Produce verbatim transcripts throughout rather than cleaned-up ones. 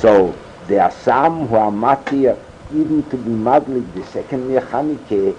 So the Assam who are matir even to be madlik the second Chanukah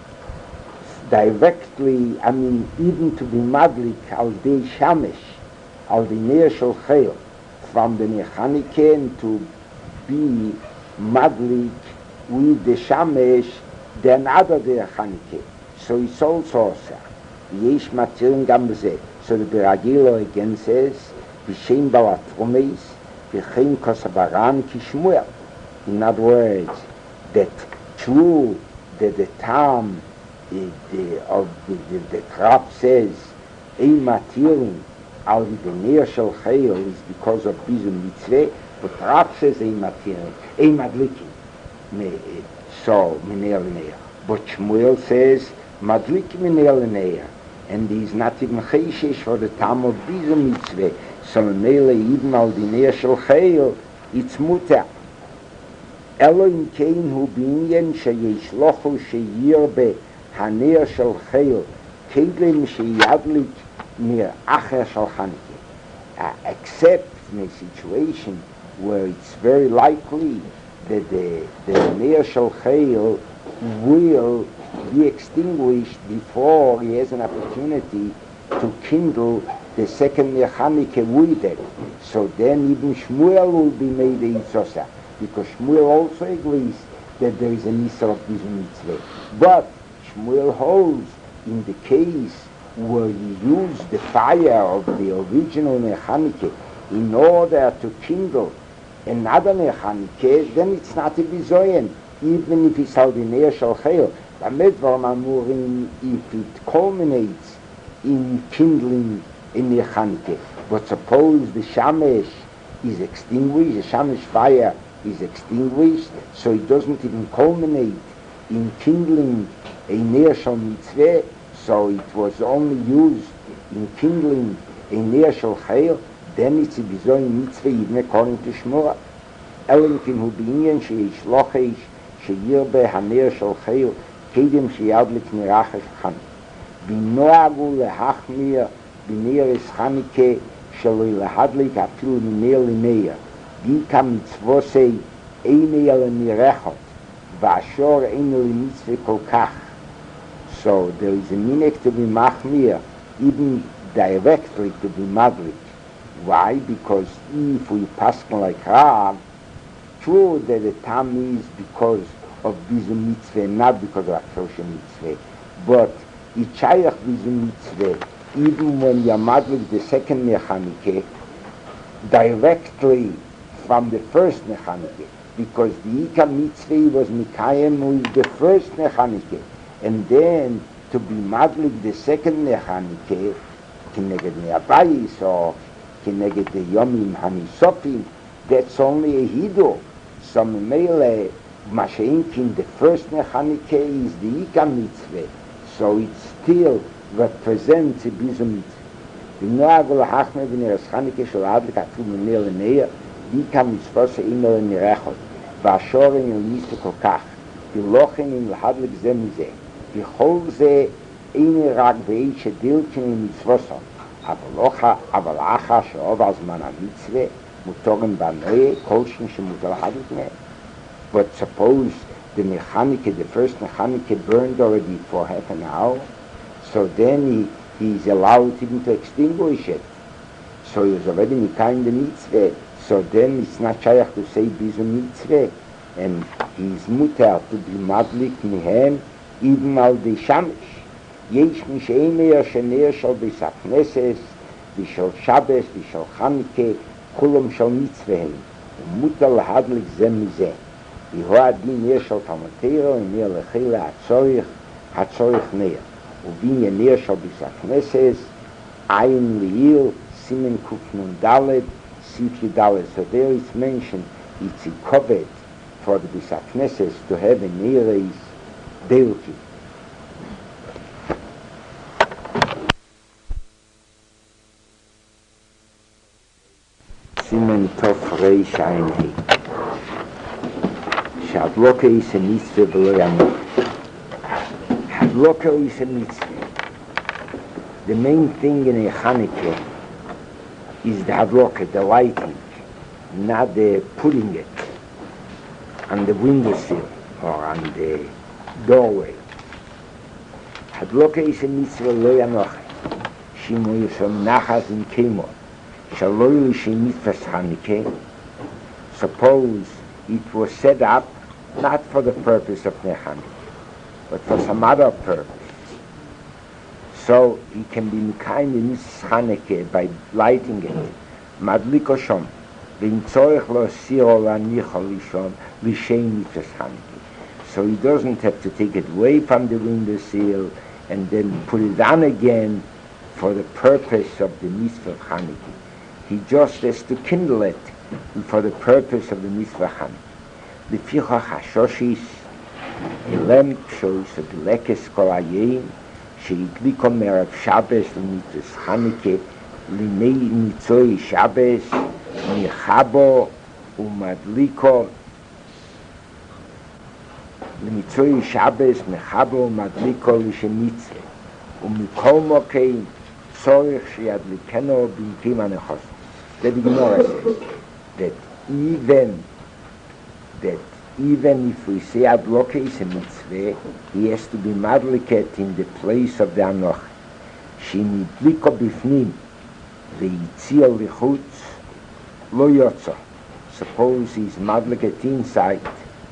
directly, I mean even to be madlik al dei shamesh, al the neir shel chayil from the Chanukah and to be madlik with the shamesh then other the Chanukah. So it's also yesh matirin gam b'zeh. So the Beragilo again says b'shem balatrumeis b'chein kosabaran kishmuel. In other words, that true that the time the, the, of the, the, the trap says ein matirin al the neir shel chayil is because of bizum mitzveh, but trap says ein matirin ein madlikin. So minel neir. But Shmuel says madlik minel neir, and he's not even chayshish for the time of bizum mitzveh. So mele even al the neir shel chayil it's muter. Elo in kein hu binyan sheyesh lochu sheyirbe haneir shel chayil kedlim sheyadlik mir acher shel Chanukah. Except in a situation where it's very likely that the the neir shel chayil will be extinguished before he has an opportunity to kindle the second neir Chanukah with it. So then even Shmuel will be made a Yitzosa, because Shmuel also agrees that there is an Isser of this mitzvah. But Shmuel holds in the case where you use the fire of the original neir Chanukah in order to kindle another neir Chanukah, then it's not a bizoyen, even if it's al the neir shel chayil. If it culminates in kindling a neir Chanukah, but suppose the shamesh is extinguished, the shamesh fire is extinguished, so it doesn't even culminate in kindling a neir shel mitzvah, so it was only used in kindling a neir shel chayil, then it's a bizoyen mitzvah even according to Shmuel. Elinkin hu b'inyan sheyesh lochesh sheyirbe haneir shel chayil kedem sheyadlik nirach shel Chanukah. B'noagu lehachmir b'neir es Chanukah sheloi lehadlik afilu neir l'neir dika mitzvosei einei el nirechot v'ashor einei l'mitzvah kol kach. So there is a minik to be machmir, even directly to be madlik. Why? Because if we pass like Rav, true that the time is because of bizum mitzvah, not because of aksosha mitzvah, but ichayach bizum mitzvah, even when you're madlik the second neir Chanukah, directly from the first neir Chanukah, because the ikar mitzvah was mikayem with the first neir Chanukah, and then to be madlik the second neir Chanukah, kineged neir bayis or kineged the yomim hanisopim, that's only a hidu. So mele masheinkin the first neir Chanukah is the ikar mitzvah, so it still represents a bizum mitzvah. V'noagol hachme v'neir es Chanukah shel adlik afilu neir l'neir dika mitzvosei einei l'nirechot v'ashorin el mitzvah kol kach v'lochen in l'hadlik zeh mizeh v'chol zeh einei rak v'ei shedilkin in mitzvoso אבל אחר שעובר זמן המצווה מותרים בנויה כל שני שמותר להדליק מהם. But suppose the Chanukah, the first Chanukah burned already for half an hour, so then he, he is allowed even to extinguish it. So he was already Mikayim the mitzvah, so then it's not shaykh to say bizum mitzvah, and he is mutar to be madlik mihem even al the shamish. יש מי שאימר שנר של ביס הכנסת ושל שבס ושל חנוכה כולם של מצווה הם ומותר להדליק זה מזה. והוא הדין נר של תלמוד תורה ונר לחילה הצורך הצורך נר, ובעניין נר של ביס הכנסת עין לעיל סימן קנ"ד סעיף י"ד. So there it's mentioned it's a covet for the ביס הכנסת to have a neres deilki. Simen Tov Reish Ayin Hei. Shadloka is a mitzvah below Yamot. Hadloka is a mitzvah. The main thing in a Chanukah is the Hadloka, the lighting. not the putting it on the windowsill or on the doorway. Hadloka is a mitzvah lo yanoche. Shimo yishom nachas in kemo. Shaloy lishi mitzvah Chanukah. Suppose it was set up not for the purpose of Chanukah, but for some other purpose. So he can be mekayim the mitzvah Chanukah by lighting it. Madliko shom. V'im tzorech lo siro lanicho lishon l'shei mitzvah Chanukah. So he doesn't have to take it away from the windowsill and then put it on again for the purpose of the mitzvah of Chanukah. He just has to kindle it for the purpose of the mitzvah Chanukah. Lefichach hashoshis, a lamp shows a delekes kol hayom, sheidliko merav Shabbos l'mitzvah Chanukah, l'nei mitzoi Shabbos, michabo umadliko, l'mitzoi Shabbos, michabo umadliko l'shem mitzvah, umikol mokein, tzorich sheyadlikeno b'imkim hanechos. That the Gemara says that even that even if we say Adloka is a mitzvah, he has to be madliket in the place of the Anoch. Shemidliko bifnim v'yitzia lichutz lo yotza. Suppose he's madliket inside,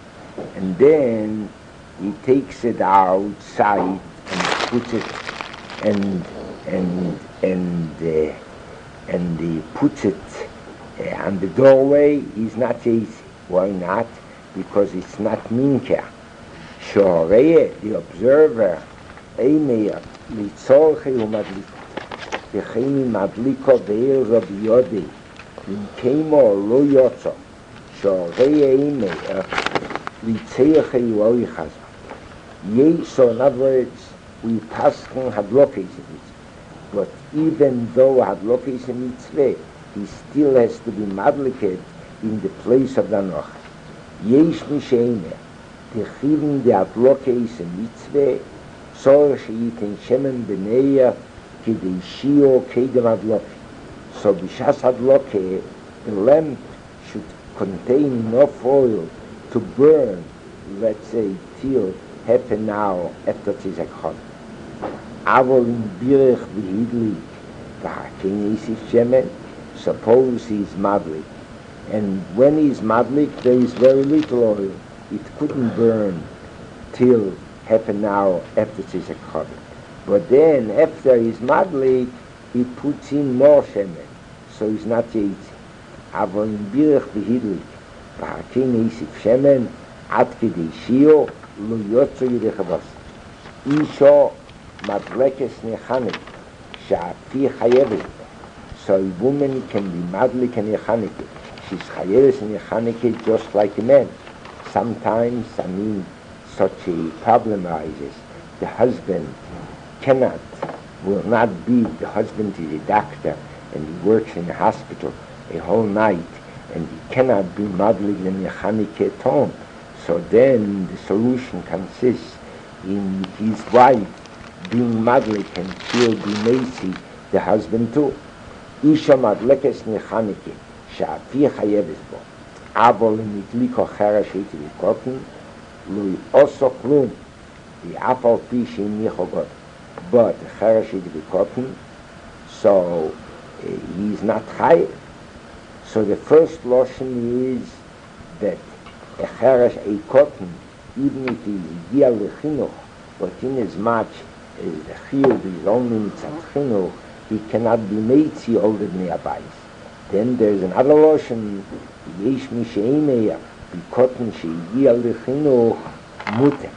and then he takes it outside and puts it and and and. Uh, and he puts it uh, on the doorway, is not easy. Why not? Because it's not minker. Shoreye, the observer, Eimeir, litzorche umadliko, v'cheini madliko ve'er Rabbi Yodi, v'imkeimo lo yotzo, shoreye Eimeir, litzorche uoichaza. Yeh, so in other words, we paskin hadlokes. But even though Hadloka is a mitzvah, he still has to be madliket in the place of the Anoch. Yesh misheine, the chivin de Hadloka is a mitzvah, so sheyitin shemen b'neya kidei shio kedem Hadloka. So b'shas Hadloka, the lamp should contain enough oil to burn, let's say, till half an hour after Tzizak Chol. Avol in birech v'hidlik v'haken yisif shemen. Suppose he's madlik, and when he's madlik, there is very little oil. It couldn't burn till half an hour after Tzizak Chol. But then, after he's madlik, he puts in more shemen, so he's not yitzi. Avol in birech v'hidlik v'haken yisif shemen ad kedei shio lo yotzo yidei chavos. Isho madlekes nechanik, sha'afi chayevet. So a woman can be madlik and nechanik. She's chayevet and nechanik just like a man. Sometimes, I mean, such a problem arises. The husband cannot, will not be, the husband is a doctor and he works in a hospital a whole night and he cannot be madlik and nechanik at home. So then the solution consists in his wife being madlik and she'll be macy, the husband too. Isha madlekes nechanike, sha'afi chayeves bo. Avol mitliko chera sheiti v'kotin, lui oso klum, v'afal pi sheim nichogot. But chera sheiti v'kotin, so uh, he's not chayev. So the first lotion is that a chera, a cotton, even if he's gia lechinuch, but in as much as the chiyuv is only mitzat chinuch, he cannot be meitzi all the bnei abayis. Then there's another lotion, yesh mi she'emeya, b'kotten she'gia lechinuch muter.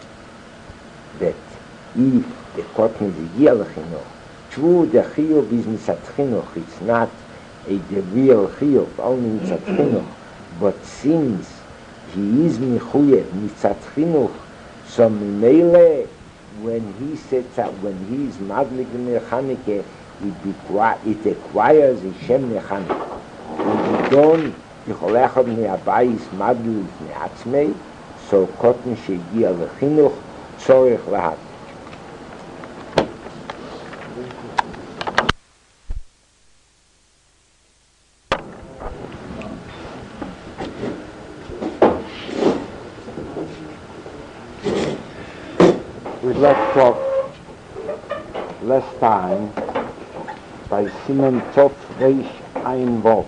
That if the cotton is gia lechinuch, true, the chiyuv is mitzat chinuch, it's not a the real chiyuv, only mitzat chinuch, but since he is michuyev mitzat chinuch, so mimele, when he sets up, when he is madlik nechanike, it, it acquires a shem nechanike. When you don't, יכול אחד מהבייס מדליק מעצמי, so קוטן שהגיע לחינוך צורך להדליק. We left off last time by Simon Tov Reish Ein Vav.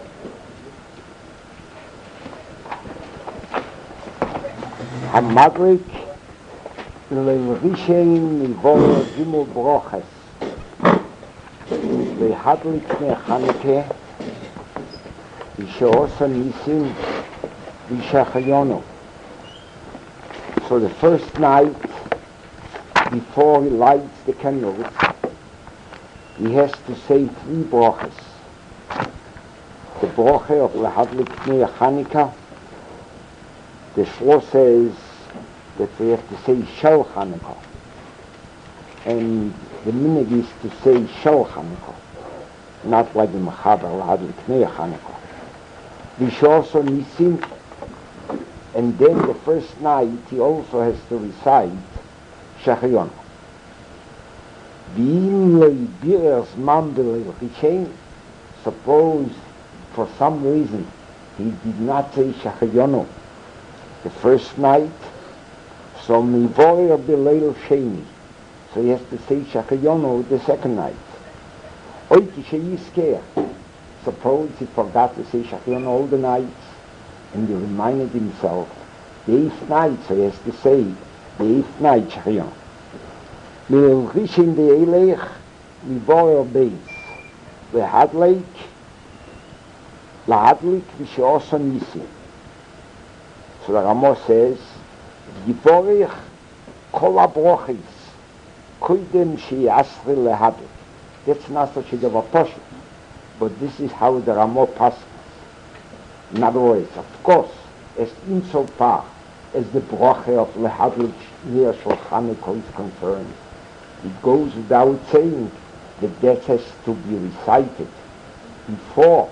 Hamadrik Leil Rishein Mivor Gimel Broches Vehadlik Mechanike Visheosa Nisim Vishachayono. So the first night, before he lights the candles, he has to say three brochas. The brocha of Lehadlik Pnei Chanukah. The Shlo says that we have to say Shel Chanukah, and the minhag is to say Shel Chanukah, not like the Mechaber Lehadlik Pnei Chanukah. Vishoso Nisim, and then the first night he also has to recite Shachayon. Suppose for some reason he did not say Shachayon the first night, so Mivoyer B'Leil Sheni, so he has to say Shachayon the second night. Suppose he forgot to say Shachayon all the nights, and he reminded himself the eighth night, so he has to say the eighth night Shachayon. Leil Rishin De'elech Mivoyer Beis Lehadlik Lahadlik Visheosa Nisim. So the Ramo says, Yivorich Kol HaBrochis Koidem She'asri Lehadlik. That's not such a Poshut, but this is how the Ramo passes. In other words, of course, as insofar as the brocha of Lehadlik near Shulchan Aruch is concerned, it goes without saying that that has to be recited before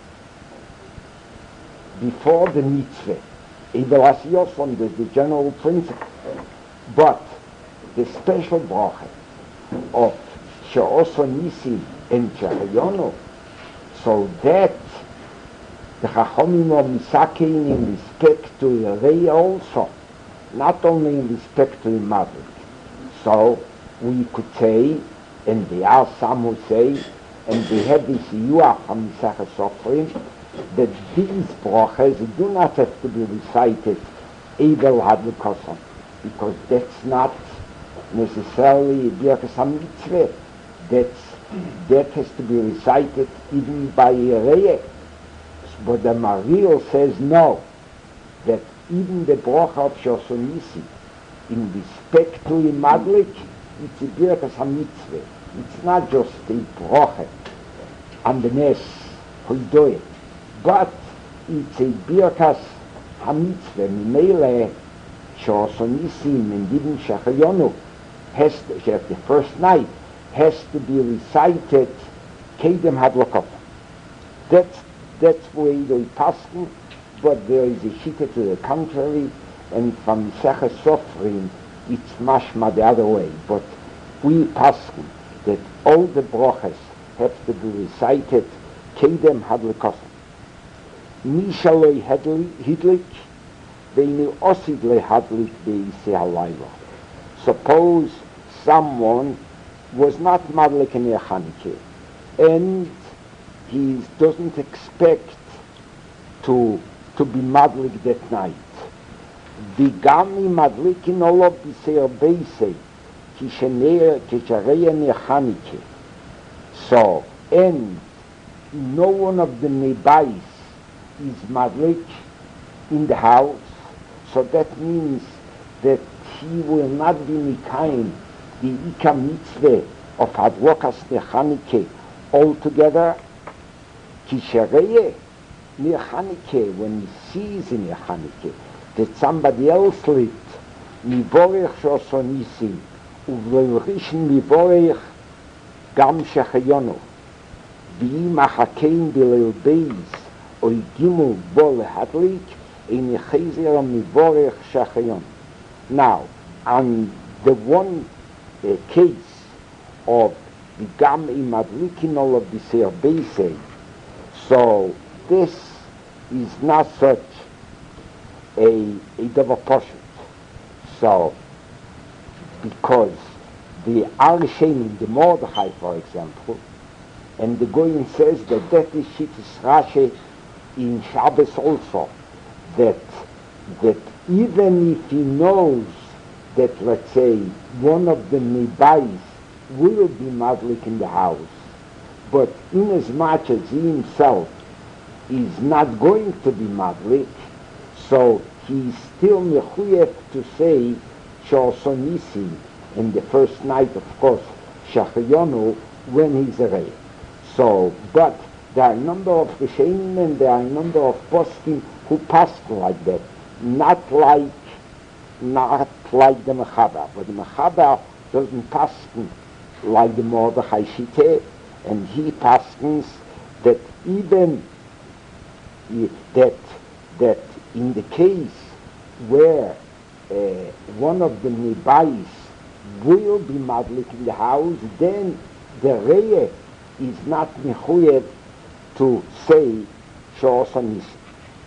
before the mitzvah. Evelas Yoson is the general principle. But the special bracha of She'osa Nisim and Shachayono, so that the Chachomim are misakein in respect to Yerei also, not only in respect to the Madrik. So we could say, and there are some who say, and we have this Yuach from Misachas Sofrim, that these brochas do not have to be recited Evel Hadlikosan, because that's not necessarily Birkas HaMitzvah. That's, that has to be recited even by Yerei. But the Maharil says no, that even the brocha of She'osa Nisim, in respect to Imadlik, it's a Birkas HaMitzvah. It's not just a brocha on the Nes Hoidoyet, but it's a Birkas HaMitzvah. Mimele She'osa Nisim and even Shachayon has to, the first night, has to be recited Kedem Hadlokot. That's that's where they paskin, but there is a shita to the contrary, and from Misachas Sofrim it's mashma the other way. But we paskin that all the brochas have to be recited Kedem Hadlokot. Mishaloi Hidlik Veinu Osid Lehadlik Be'isei Halayla. Suppose someone was not Madlik in Chanukah, and he doesn't expect to to be Madlik that night. Vigami Madlikin Olov B'Seir Beisei Kishareya Chanukah. So, and no one of the Nebais is Madlik in the house, so that means that he will not be Mikayim the Ika Mitzvah of Hadlokas Chanukah altogether. Kishareye Chanukah, when he sees in Chanukah that somebody else lit Mivorech She'osa Nisim Uvleil Rishin Mivorech Gam Shachayono V'im Achakein B'Leil Beis Oy Gimel Bo Lehadlik Ein Yechazer Mivorech Shachayon. Now, on the one uh, case of the Gam Imadlikin Olav B'Seir Beisei, so this is not such a a davar pashut. So because the Arishenim, the Mordechai, for example, and the Goyen says that that is Shittis Rashi in Shabbos also, that that even if he knows that, let's say, one of the Nibais will be Madlik in the house, but inasmuch as he himself is not going to be Madlik, so he's still Mechuyef to say Shosonisi in the first night, of course, Shachayonu, when he's a Rei. So, but there are a number of Rishonim and there are a number of Poskim who pass like that, not like not like the Mechaber, but the Mechaber doesn't pass like the Mordechai Shiteh, and he passes that even that that in the case where uh, one of the Nibais will be Madlik in the house, then the Reye is not Mechuyev to say Shosan Nisi.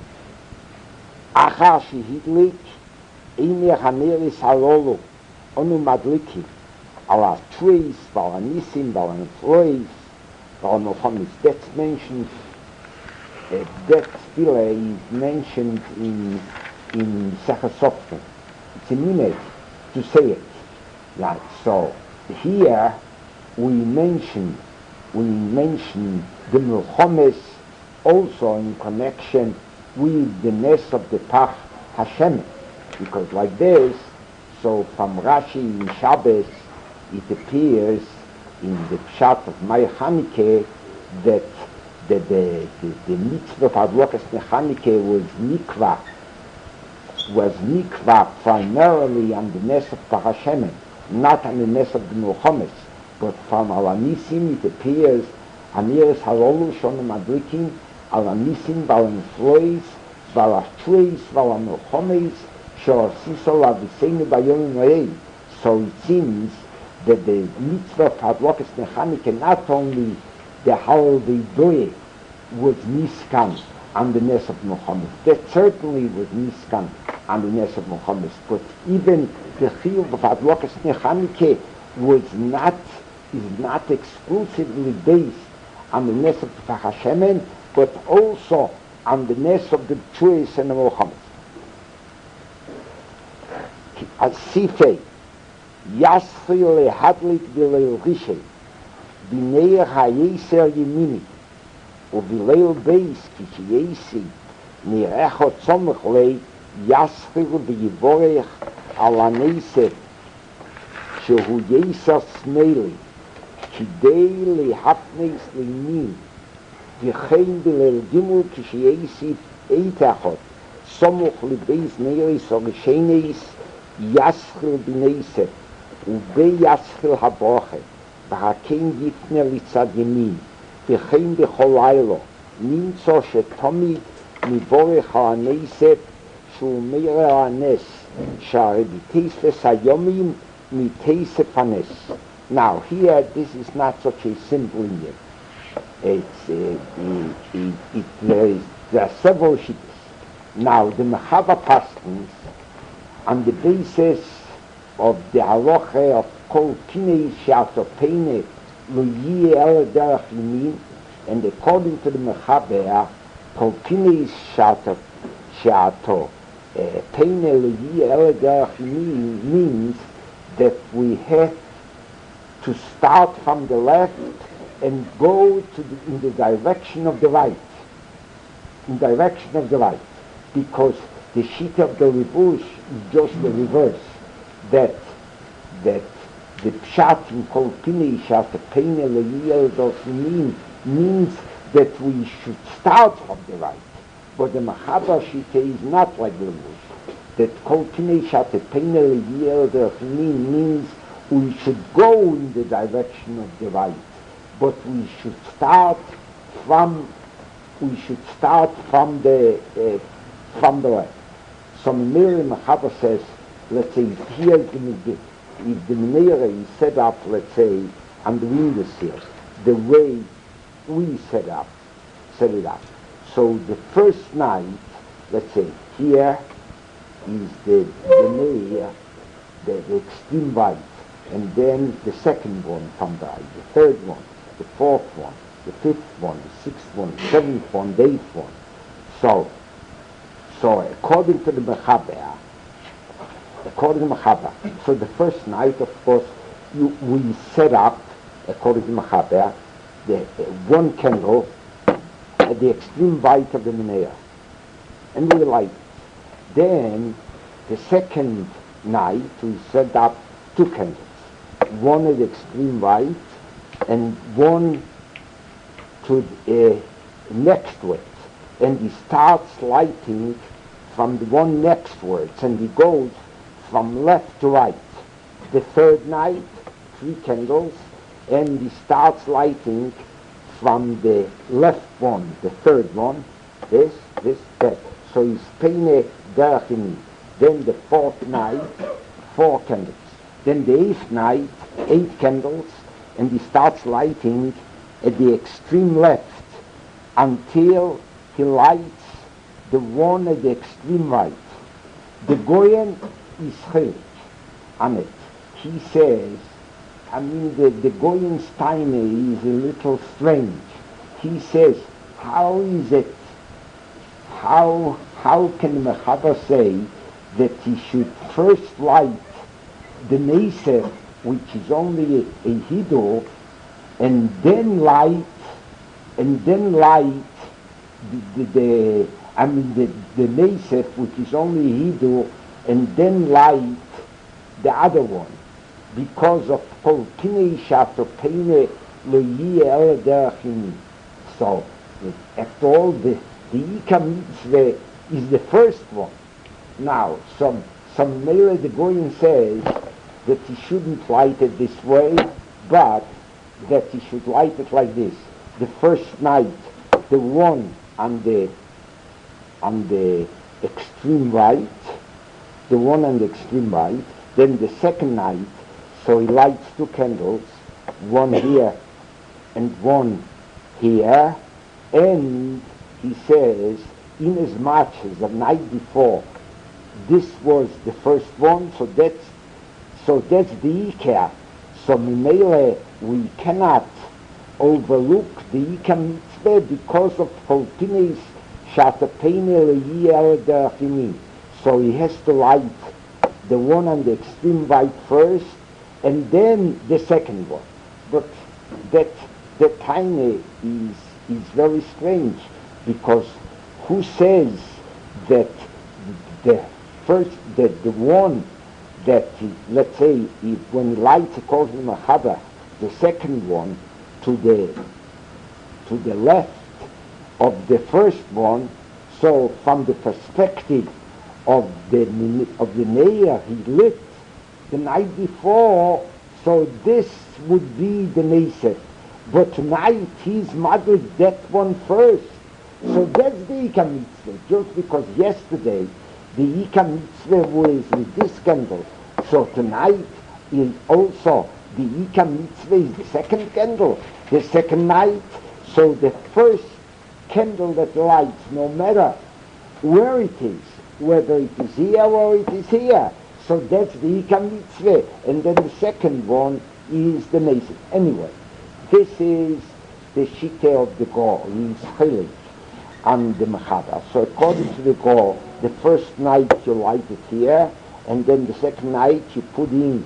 Achar Shehidlik Eine Haneris Halolu Onu Madlikim Ala Trees, Vala Nisim, Vala Neflois, Vala Nochamis. That's mentioned, uh, that still uh, is mentioned in in Sechasoften. It's a minute to say it. Right, so here we mention we mention the Milchomes also in connection with the nest of the Pach Hashem, because like this, so from Rashi in Shabbos, it appears in the Pshat of Maya Chanukah that the, the, the, the mitzvah of Adlokas Chanukah was mikvah, was mikvah primarily on the nest of Pach Hashem, not on the nest of the Milchomes, but from Alanisim it appears Aniris Halolu Shonim Madlikim Alanisim Balanflois Balashtuis Balamilchomes Shor Siso Lavisenu Bayom Rei. So it seems that the mitzvah of Hadlokas Chanukah, not only the holiday day was niskan on the nest of Muhammad, that certainly was niskan on the nest of Muhammad, but even the chiyuv of Hadlokas Chanukah was not is not exclusively based on the nest of the Hashemen, but also on the nest of the Tzuis and the Muhammad. Asifei Yasri lehadlik b'leil rishei b'neir hayeser yemini u'b'leil beis kishiyesi nirecho tzomech lei Yasri v'yivorech al hanesef shehu yeser smeli kidei lehapnes leinin v'chein b'leil gimel kishiyesi eitachot somuch lebeis neiris orishenes Yaschil b'neisef ube yaschil haboche v'hakein yifner litzad yemin v'chein b'chol laylo nimtzo shetomid mivorech ha'aneisef shu meir ha'anes sha'aredites v'sayomim miteisef hanes. Now here this is not such a simple Indian. It's uh, it, it, it, there, is, there are several shittas. Now the Mechava Paskins, on the basis of the halacha of kol kinei she'atopeine lo yeh el derech yamin, and according to the Mechaber, kol kinei she'atopeine lo yeh el derech yamin means that we have to start from the left and go to the, in the direction of the right, in direction of the right, because the sheet of the Ribush is just the reverse, that that the pshat in kol pinei she'atopeine lo yeh el derech yamin means that we should start from the right, but the Mechaber Shita is not like the Ribush, that kol pinei she'atopeine lo yeh el derech yamin means we should go in the direction of the right, but we should start from we should start from the uh, from the left. So Mimiri Mechaber says, let's say here is the if the Menorah is set up, let's say, on the window sill, the way we set up, set it up. So the first night, let's say here is the Menorah, the, the extreme right, and then the second one from the right, the third one, the fourth one, the fifth one, the sixth one, the seventh one, the eighth one. So, so according to the Mechaber, according to Mechaber, so the first night, of course, you, we set up, according to Mechaber, the uh, one candle at the extreme right of the menorah, and we light it. Then, the second night, we set up two candles, one at the extreme right, and one to uh, next to it, and he starts lighting from the one next to it, and he goes from left to right. The third night, three candles, and he starts lighting from the left one, the third one, this, this, that. So he's peine derachim. Then the fourth night, four candles. Then the eighth night, eight candles, and he starts lighting at the extreme left until he lights the one at the extreme right. The Goyen is chilik on it. He says, I mean, the, the Goyen Steiner is a little strange. He says, how is it, how, how can the Mechaber say that he should first light the Neser, which is only a, a Hidur, and then light, and then light the, the, the I mean, the, the Neser, which is only a Hidur, and then light the other one, because of Kol Kinei Shato Peine Lo Yeh El Derachim. So, after all, the the Ika Mitzvah is the first one. Now, some some Mele the Goyen says that he shouldn't light it this way, but that he should light it like this. The first night, the one on the on the extreme right, the one on the extreme right, then the second night, so he lights two candles, one here and one here, and he says, in as much as the night before, this was the first one, so that's so that's the Ikar. So Mimele, we cannot overlook the Ikar Mitzvah because of Holtinis Shatapeine Le'yeh Derachimim. So he has to light the one on the extreme right first, and then the second one. But that that time is is very strange, because who says that the first, that the one that, he, let's say, if when he lights according to Mechaber, the second one to the to the left of the first one, so from the perspective of the of the Neir he lit the night before, so this would be the Neser. But tonight he's madlik that one first. So that's the Ika Mitzvah. Just because yesterday the Ika Mitzvah was with this candle, so tonight is also the Ika Mitzvah is the second candle. The second night, so the first candle that lights, no matter where it is, whether it is here or it is here, so that's the Ika Mitzvah. And then the second one is the Neser. Anyway, this is the Shite of the Gaul, in Chilik, and the Mechaber. So according to the Gaul, the first night you light it here, and then the second night you put in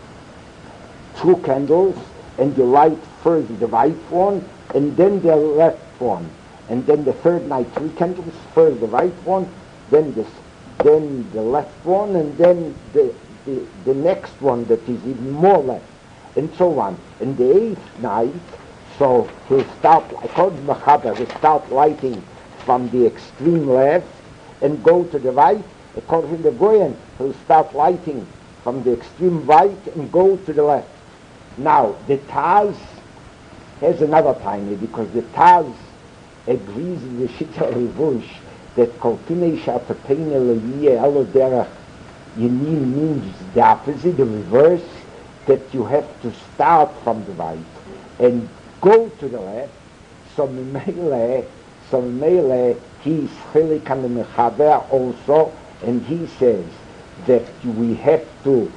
two candles, and you light first the right one, and then the left one. And then the third night, three candles, first the right one, then the, then the left one, and then the, the, the next one that is even more left, and so on. And the eighth night, so he'll start, according to Mechaber, he'll start lighting from the extreme left and go to the right. According to the Goyen, he'll start lighting from the extreme right and go to the left. Now, the Taz has another time, because the Taz agrees with the Shita Revush that Kolpinei Shatapeine Le'yeh Elo Derech Yemin means the opposite, the reverse, that you have to start from the right and go to the left. So Mimele, so Mimele, he's Chilik and the Mechaber also, and he says that we have to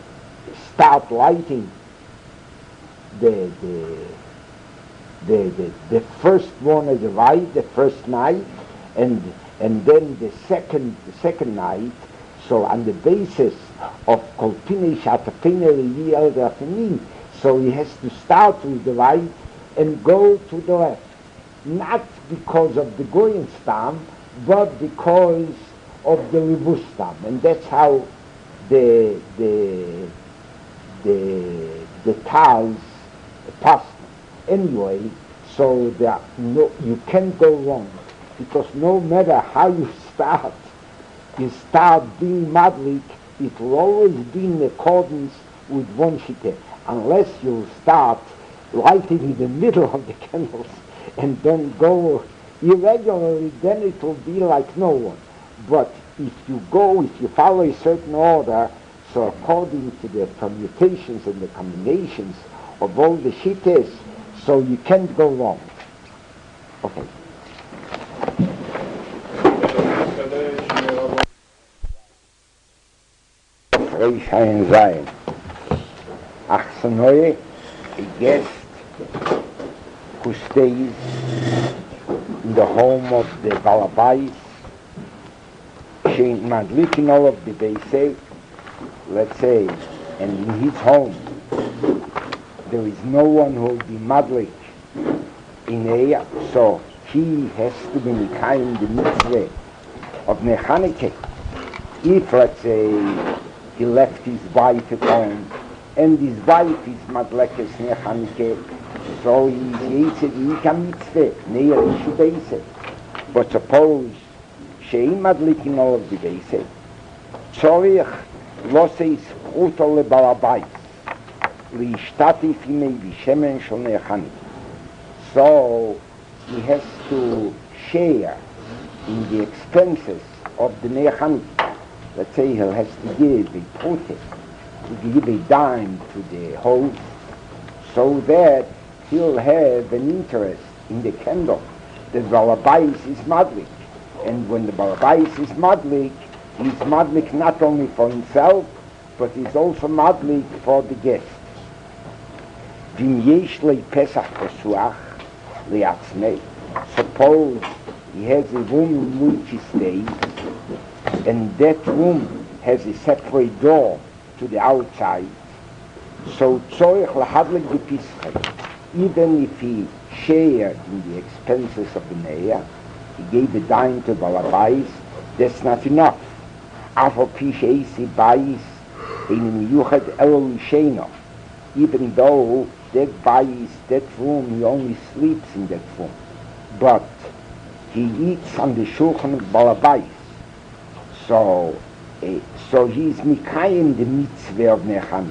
start lighting the the the the, the first one of the night, the first night, and and then the second the second night. So on the basis of Kolpine Shatafine Reviel Rafanin, so he has to start with the right and go to the left. Not because of the Goyen Stam, but because of the Ribus Stam. And that's how the the the the Taz pass. Anyway, so that no, you can't go wrong, because no matter how you start, you start being madlik, it will always be in accordance with one shite, unless you start lighting in the middle of the candles and then go irregularly, then it will be like no one. But if you go, if you follow a certain order, so according to the permutations and the combinations of all the shites, so you can't go wrong. Okay. Reish Hayin Zayin. Achsanoye, a guest who stays in the home of the Balabais, Shein Madlikin all of the Beisei, let's say, and in his home there is no one who will be Madlik in Eya, so he has to be Mikayim the mitzvah of Nechaneke. If, let's say, he left his wife at home, and his wife is Madlekes Nechaneke, so he Yitzed Yika mitzvah, Neir Yishu Beisei. But suppose she'im Madlikin all of the Beisei, Tzorich Loseis Chuto leBalabais, Liishtatif Imei Vishemen Shel Nechaneke. So he has to share in the expenses of the Nechaneke. Let's say he has to give a protest, to give a dime to the host, so that he'll have an interest in the candle. The Balabais is Madlik, and when the Balabais is Madlik, he's Madlik not only for himself, but he's also Madlik for the guest. Vim yesh lei Pesach Pesuach liatzmei. Suppose he has a room in which he stays, and that room has a separate door to the outside, so tzorich lahadlik b'pischei. Even if he shared in the expenses of the mayor, he gave a dime to Balabais, that's not enough. Afal pi she'esi bais ein miyuchat elo l'sheino. Even though that bais, that room, he only sleeps in that room, but he eats on the shulchan of Balabais. So, uh, so he is mikayim the mitzvah of Nechaneke.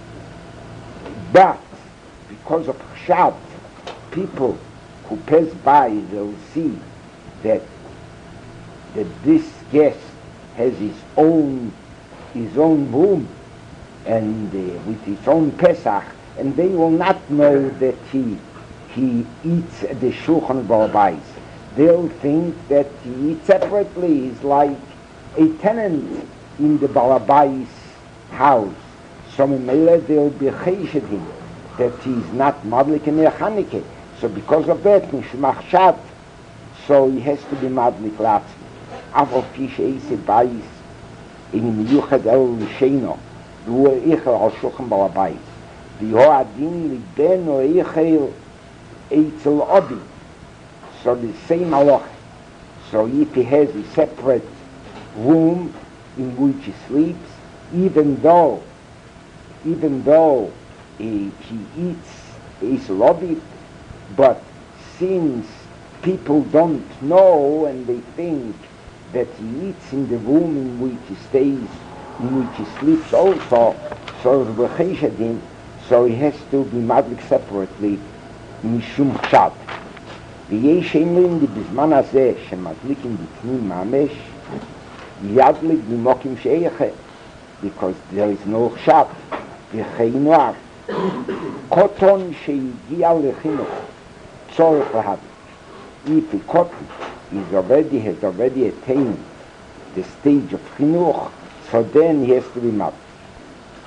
But because of Chshav, people who pass by, they'll see that that this guest has his own his own room and uh, with his own Pesach, and they will not know that he he eats at the Shulchan Balabais. They'll think that he eats separately. He's like a tenant in the Balabais house. So Mimele, they'll be chesed him that he's not Madlik in Nechaneke. So because of that, Mishmach Shat, so he has to be Madlik Latzmi. Afal pi she'esi bais in miyuchat el l'sheino, v'hu eichel al shulchan Balabais, v'ho adin liben o eichel eitzel odi. So the same halacha. So if he has a separate room in which he sleeps, even though, even though he, he eats his lobby, but since people don't know and they think that he eats in the room in which he stays, in which he sleeps also, so so he has to be madlik separately, mishum chad. ויש אומרים לי בזמן הזה שמדליקים בפנים ממש ידליק במוקים שאיכה, because there is no chshav, וכינוח קוטון שהגיע לחינוך צורך להדליק. If a cotton is already, has already attained the stage of chinuch, so then he has to be madlik.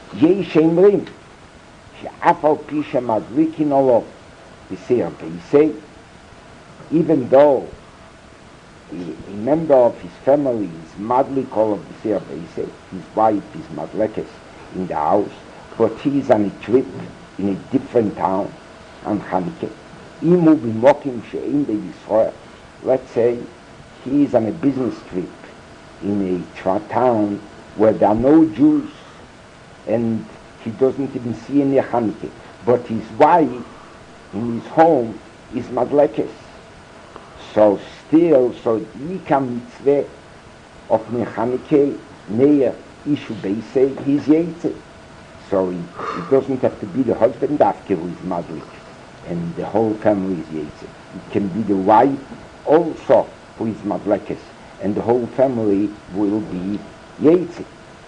יש אומרים שאף על פי שמדליקין עליו בסיר בייסי, even though a, a member of his family is madlik all of בסיר בייסי, his wife is madlekes in the house, but he is on a trip in a different town on Chanukah. אם הוא במוקים שאין בישראל, let's say he is on a business trip in a tra- town where there are no Jews and he doesn't even see any Chanukah, but his wife in his home is madlekes. So still, so Yika mitzvah of Chanukah near Ishu Beisei, he's Yetze. So he, it doesn't have to be the husband after who is madlik, and the whole family is Yetze. It can be the wife also who is madlekes, and the whole family will be Yetze.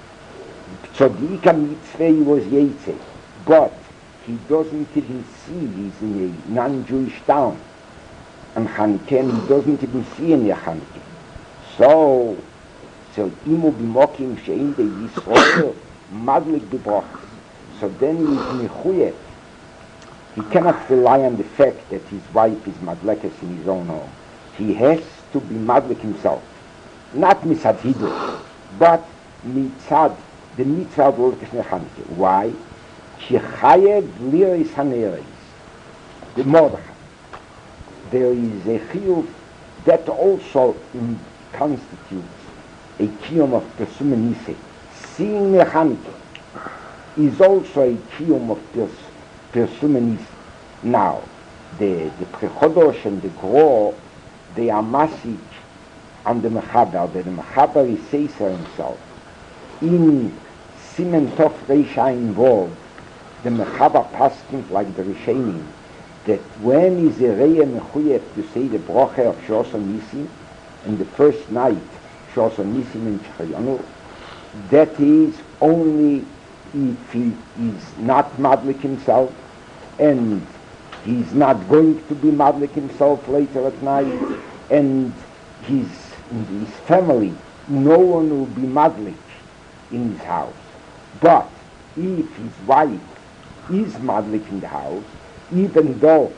So the Yika mitzvah was Yetze, but he doesn't even see, he's in a non-Jewish town, and Chanukah, he doesn't even see any Chanukah. So, so imu b'mokim she'in be'Yisrael madlik b'brachas. So then he is mechuyet. He cannot rely on the fact that his wife is madlekes in his own home. He has to be madlik himself. Not mitzad hidur, but mitzad the mitzvah of Chanukah. Why? She chayev liris haneres. The Mordechai. There is a chiyuv that also in, constitutes a kiyum of Persum Nisei. Seeing the Chanukah is also a kiyum of Persum Nisei. Now, the the Prechodosh and the Gro, they are masik on the Mechaber. The Mechaber is Seiser himself. In Simen Tov Reisha involved, the Mechaber paskins like the Rishonim, that when is a Reya Mechuyef to say the Broche of Shosan Nisim, in the first night, Shosan Nisim in Shechayanu, that is only if he is not madlik himself, and he's not going to be madlik himself later at night, and his, in his family, no one will be madlik in his house. But if his wife is madlik in the house, even though,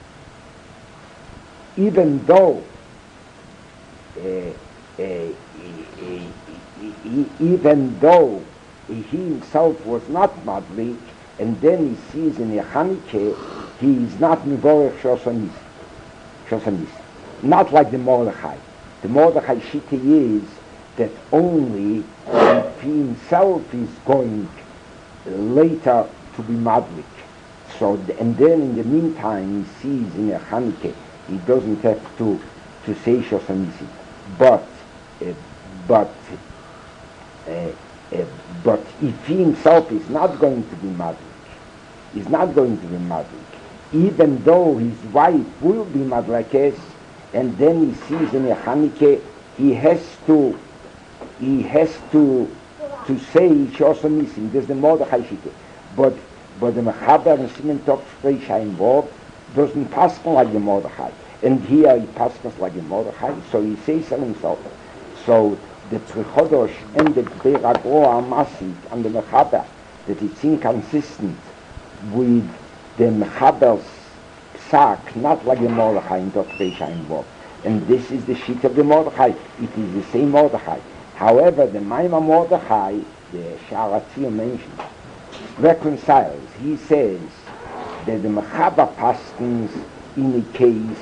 even though, uh, uh, uh, uh, even though he himself was not madlik, and then he sees in a Chanukah, he is not mivorech shosanis, shosanis. Not like the Mordechai. The Mordechai shita is that only if he himself is going later to be madlik. So, and then in the meantime, he sees in a Chanukah, he doesn't have to, to say Shosanisi. But, uh, but, uh, uh, but if he himself is not going to be madlik, is not going to be madlik, even though his wife will be madlikes, and then he sees in a Chanukah, he has to, he has to, to say Shosanisi. There's the Mordechai shita. But But the Mechaber and Simen Tov Reisha involved doesn't pass like the Mordechai. And here he passes like the Mordechai, so he says so himself. So the Prechodosh and the Beiragro are massive on the Mechaber, that it's inconsistent with the Mechaber's psak, not like the Mordechai in Tov Reisha involved. And this is the sheet of the Mordechai. It is the same Mordechai. However, the Maimah Mordechai, the Sharatzir mentioned, reconciles. He says that the Mechaber paskins in a case,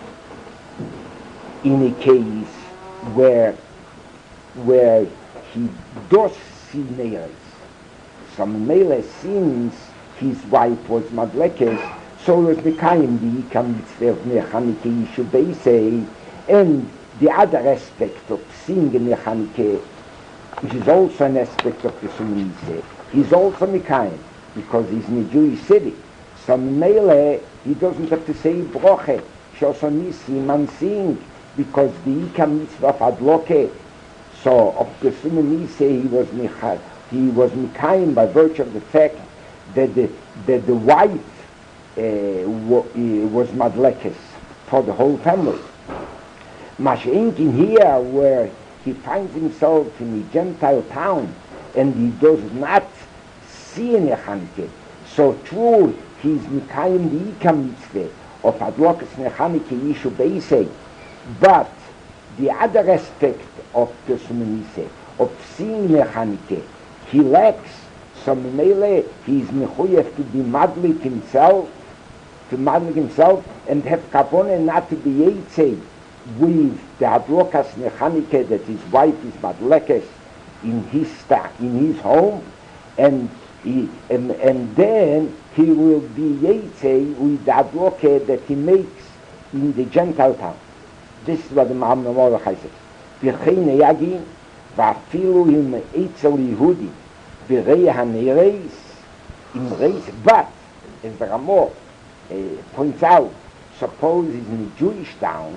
in a case where, where he does see males. Some male since his wife was madlekes, so was Mekayim the Yikam Mitzvah of Chanukah Yishu Beisei, and the other aspect of seeing in Chanukah, which is also an aspect of the Sunnah, he's also Mekayim, because he's in a Jewish city. So Mele, he doesn't have to say Broche, Shosanisi, Mansing, because the Yikam Mitzvah of Adloke. So of the Sunnah he was Mekayim, he was Mekayim by virtue of the fact that the, that the wife uh, was Madlekes for the whole family. Masha'ink in here, where he finds himself in a Gentile town, and he does not seeing a Chanukah. So true, he's Mikayim the Ikam Mitzvah of Adlokas Nechanike Yishu Beisei. But the other aspect of the Sumanise, of seeing Nechanike, he lacks. So Mele, he's Mechuyev to be Madlik himself, to Madlik himself, and have Kavone not to be Yetze with the Adlokas Nechanike that his wife is Madlekes in his sta- in his home, and he, and, and then he will be Yetze with the Adloke that he makes in the Gentile town. This is what the Mahamad Mordechai says. V'chein yagin v'afilu im Eitzel Yehudi v'rei hanereis im reis. But, as the Ramah uh, points out, suppose he's in a Jewish town,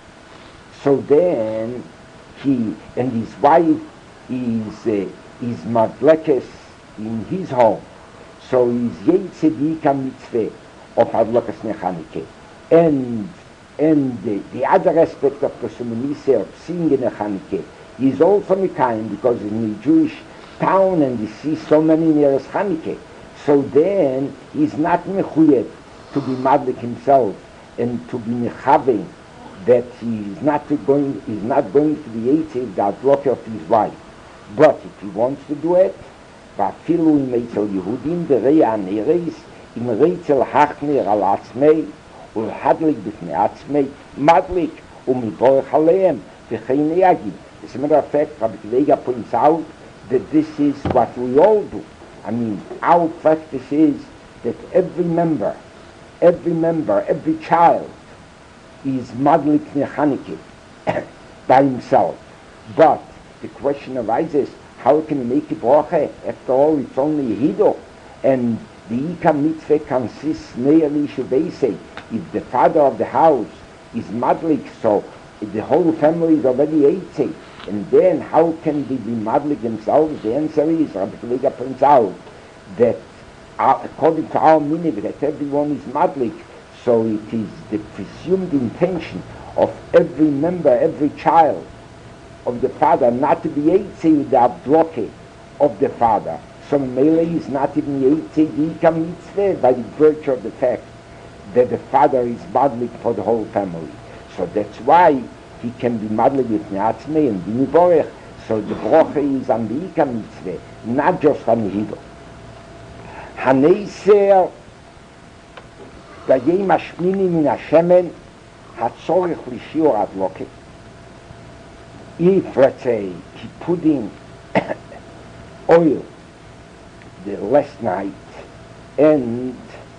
so then he and his wife is uh, is Madlekes in his home. So he's Yetzedika Mitzvah of Adlokas Nechanike. And and the, the other aspect of the Sumanise of seeing in Nechanike is also Mikayim, because in a Jewish town and he sees so many near Chanike. So then he's not Mechuyet to be Madlik himself and to be Mechaving that he's not going he's not going to be Yetzev the Adloke of his wife. But if he wants to do it, ואפילו אם אצל יהודים בראי הנרס, אם רצל הכנר על עצמי, ולהדליק בפני עצמי, מדליק ומבורך עליהם, וכן יגיד. As a matter of fact, Rabbi Kvega points out that this is what we all do. I mean, our practice is that every member, every member, every child is madlik nechanike by himself. But the question arises, how can you make a bracha? After all, it's only a hido. And the Ikam Mitzvah consists nearly Shubeisei. If the father of the house is madlik, so the whole family is already Eitzei. And then how can they be madlik themselves? The answer is, Rabbi Kvega points out, that uh, according to our minhag, that everyone is madlik, so it is the presumed intention of every member, every child of the father not to be Yetze with the Abdloke of the father. So Mele is not even Yetze Yikam Mitzvah by the virtue of the fact that the father is madlik for the whole family. So that's why he can be madlik with Neatzmei and Bini Borech. So the broche is on the Yikam Mitzvah, not just on the Hido. Haneiser Dayei Mashmini Min HaShemen HaTzorech L'Shiur Adloke. If, let's say, he put in oil the last night and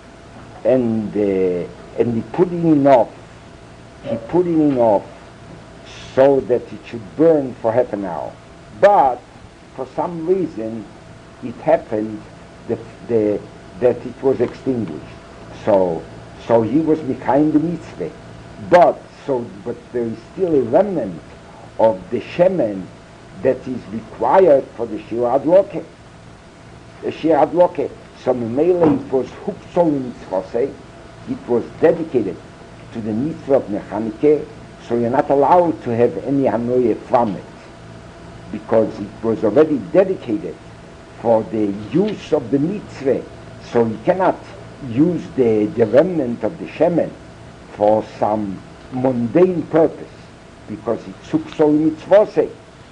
and uh, and he put in enough, he put in enough so that it should burn for half an hour. But for some reason, it happened that the that it was extinguished. So so he was behind the mitzvah. But so but there is still a remnant of the shemen that is required for the Shir Adloke. The Shir Adloke. So Memele, it was Hupzol Mitzvah, it was dedicated to the mitzvah of Nechanike, so you're not allowed to have any Hanoye from it, because it was already dedicated for the use of the mitzvah, so you cannot use the, the remnant of the shemen for some mundane purpose, because it's Hupzol Mitzvah.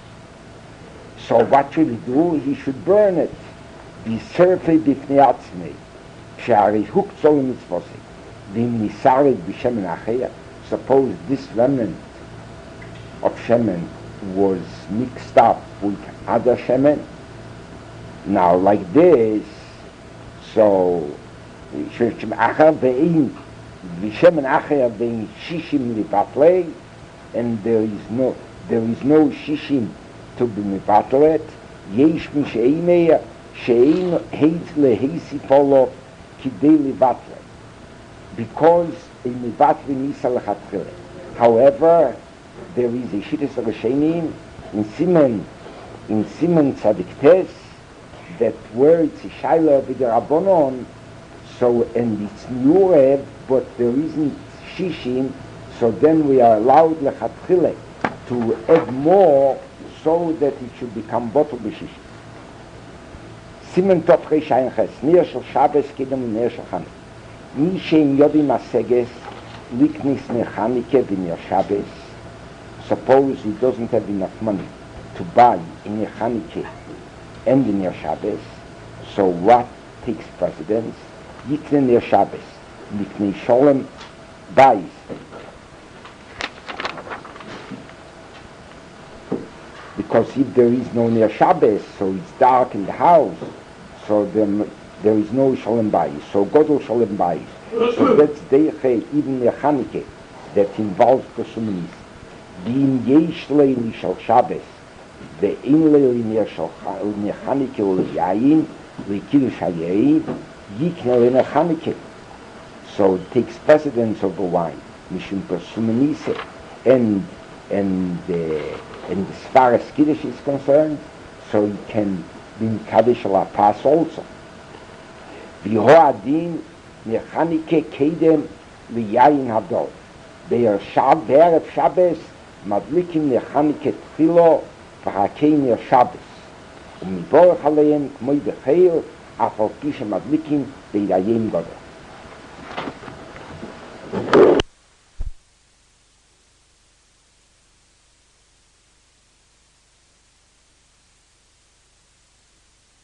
So what should he do? He should burn it. B'serfei b'fnei atzmei, she'ari huktzol mitzvosei, v'im nisared b'shemen acher. Suppose this remnant of shemen was mixed up with other shemen. Now, like this, so she'em acher ve'im v'shemen acher ve'im shishim libatlei, and there is no there is no shishim to be mibatlet. Yesh mi she'eimeya she'ein heit leheisi polo kidei libatle, because a mibatle nisa lechatchile. However, there is a shittas rishonim in Siman in Siman Tzadik Tes that where it's a shaila b'derabonon, so and it's nurev, but there isn't shishim, so then we are allowed lechatchile to add more so that it should become bottle b'shishim. Simen Tofre Scheinches, Ner Shel Shabbos Kedem und Ner Shel Chanukah. Mi shein yodim aseges, liknis Chanukah v'Ner Shabbos. Suppose he doesn't have enough money to buy in Ner Chanukah and in Ner Shabbos, so what takes precedence? Yikne Ner Shabbos, liknei Sholem, buys. Because if there is no Ner Shabbos, so it's dark in the house, so then there is no Sholem Bayis, so Godel Sholem Bayis. So that's Deiche, even Ner Chanukah, that involves Pesumenis. Being Yesh Leili Shal Shabbos, the Ein Leili Ner Chanukah Ul Yayin, L'Kiddush HaYayin, Yikne Ner Chanukah. So it takes precedence over wine, Mishum Pesumenis, and and uh, and as far as Kiddush is concerned, so he can be in Kaddish al Pas also. V'ho adin Ner Chanukah kedem liyayin hadol. They are shab be'erev Shabbos madlikim Ner Chanukah tchilo v'hakei Ner Shabbos. U'miborach aleim k'moi b'cheir af al pi shemadlikim be'irayim godel.